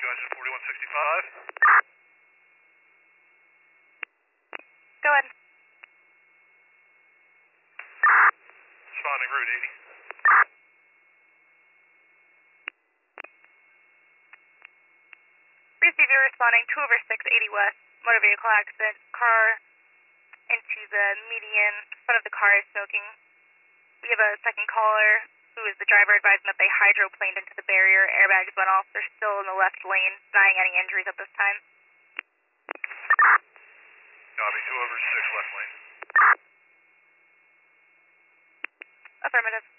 engine 4165. Go ahead. Responding Route 80. Receiver responding 2 over 6, 80 West. Motor vehicle accident. Car into the median. Front of the car is smoking. We have a second caller who is the driver advising that they hydroplaned into the barrier. Airbags went off. They're still in the left lane, denying any injuries at this time. Copy, 2 over 6 left lane. Affirmative.